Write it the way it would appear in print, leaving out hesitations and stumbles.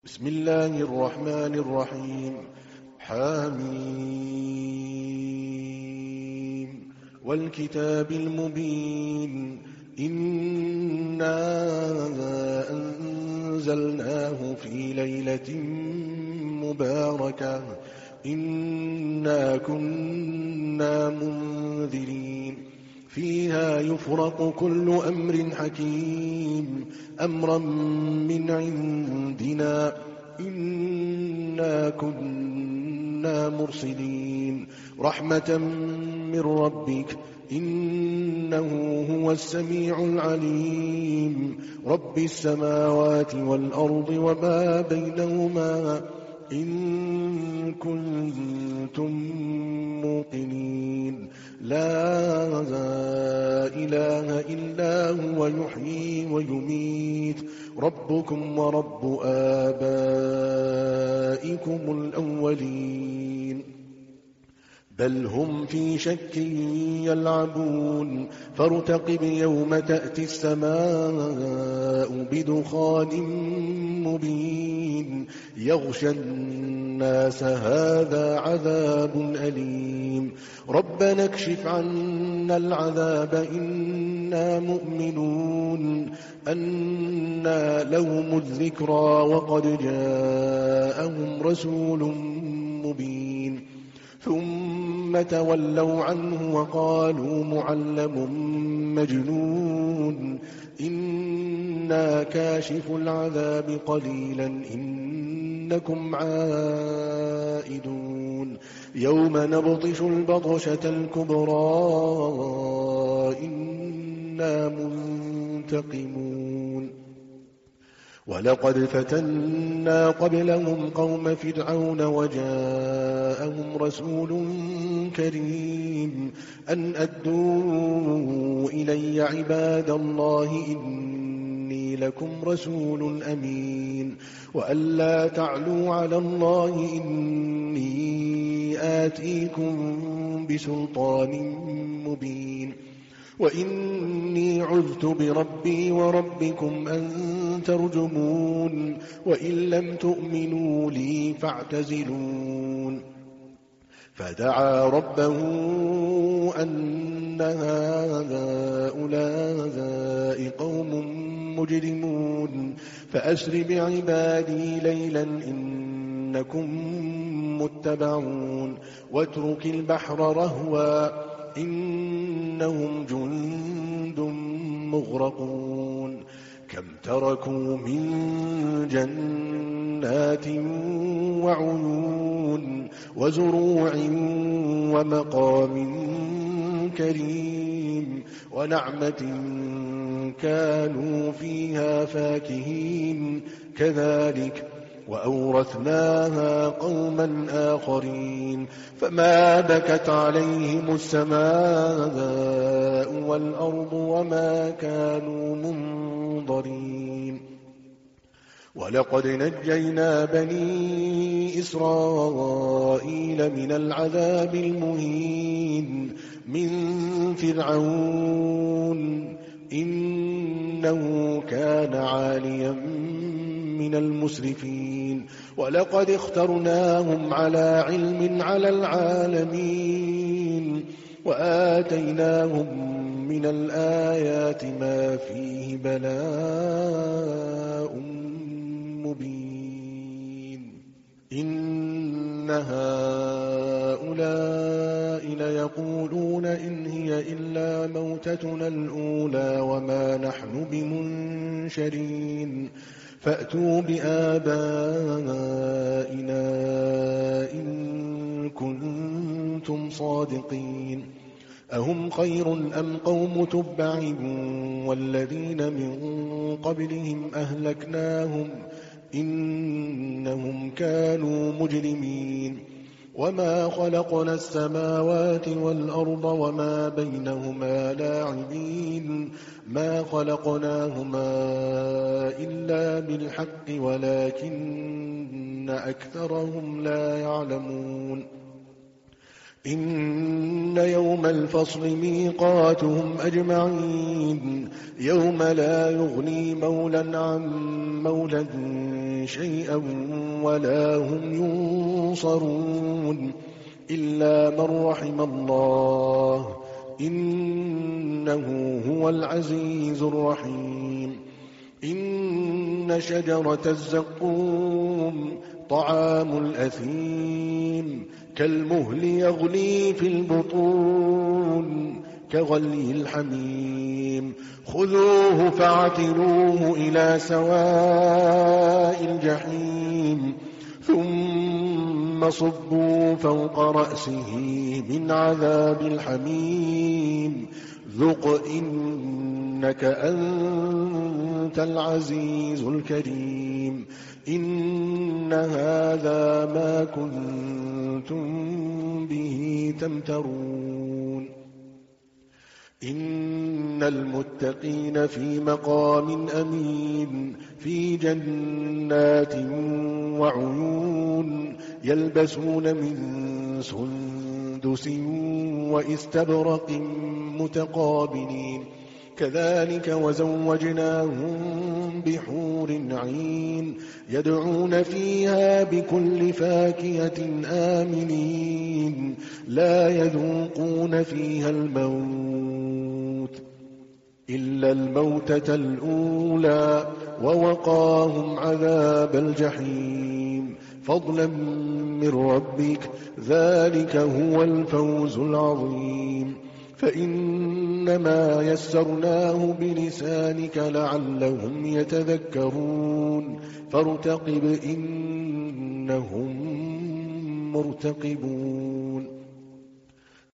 بسم الله الرحمن الرحيم. حميم والكتاب المبين. إنا أنزلناه في ليلة مباركة إنا كنا منذرين فيها يفرق كل أمر حكيم أمرا من عندنا إنا كنا مرسلين رحمة من ربك إنه هو السميع العليم رب السماوات والأرض وما بينهما إن كنتم موقنين لا إله إلا هو يحيي ويميت ربكم ورب آبائكم الأولين بل هم في شك يلعبون فارتقب يوم تأتي السماء بدخان مبين يغشى الناس هذا عذاب أليم ربنا اكشف عنا العذاب إنا مؤمنون أنى لهم الذكرى وقد جاءهم رسول مبين ثم تولوا عنه وقالوا معلم مجنون إنا كاشف العذاب قليلا إنكم عائدون يوم نبطش البطشة الكبرى إنا منتقمون ولقد فتنا قبلهم قوم فرعون وجاءهم رسول كريم أن أدوا إلي عباد الله إني لكم رسول أمين وأن لا تعلوا على الله إني آتيكم بسلطان مبين وإني عذت بربي وربكم أن ترجمون وإن لم تؤمنوا لي فاعتزلون فدعا ربه أن هؤلاء قوم مجرمون فأسر بعبادي ليلا إنكم متبعون واترك البحر رهوا إنهم جند مغرقون كم تركوا من جنات وعيون وزروع ومقام كريم ونعمة كانوا فيها فاكهين كذلك وأورثناها قوما آخرين فما بكت عليهم السماء والأرض وما كانوا منظرين ولقد نجينا بني إسرائيل من العذاب المهين من فرعون إنه كان عاليا من المسرفين ولقد اخترناهم على علم على العالمين وآتيناهم من الآيات ما فيه بلاء مبين إن هؤلاء ليقولون إن هي إلا موتتنا الأولى وما نحن بمنشرين فأتوا بآبائنا إن كنتم صادقين أهم خير أم قوم تبع والذين من قبلهم أهلكناهم إنهم كانوا مجرمين وما خلقنا السماوات والأرض وما بينهما لاعبين ما خلقناهما إلا بالحق ولكن أكثرهم لا يعلمون إن يوم الفصل ميقاتهم أجمعين يوم لا يغني مولى عن مولى شيئا ولا هم ينصرون إلا من رحم الله إنه هو العزيز الرحيم إن شجرة الزقوم طعام الأثيم كالمهل يغلي في البطون كغلي الحميم خذوه فاعتلوه إلى سواء الجحيم ثم صبوا فوق رأسه من عذاب الحميم ذق إنك أنت العزيز الكريم إن هذا ما كنتم به تمترون إن المتقين في مقام أمين في جنات وعيون يلبسون من سندس وإستبرق متقابلين كذلك وزوجناهم بحور عين يدعون فيها بكل فاكهة آمنين لا يذوقون فيها الموت إلا الموتة الأولى ووقاهم عذاب الجحيم فضلا من ربك ذلك هو الفوز العظيم فإنما يسرناه بلسانك لعلهم يتذكرون فارتقب إنهم مرتقبون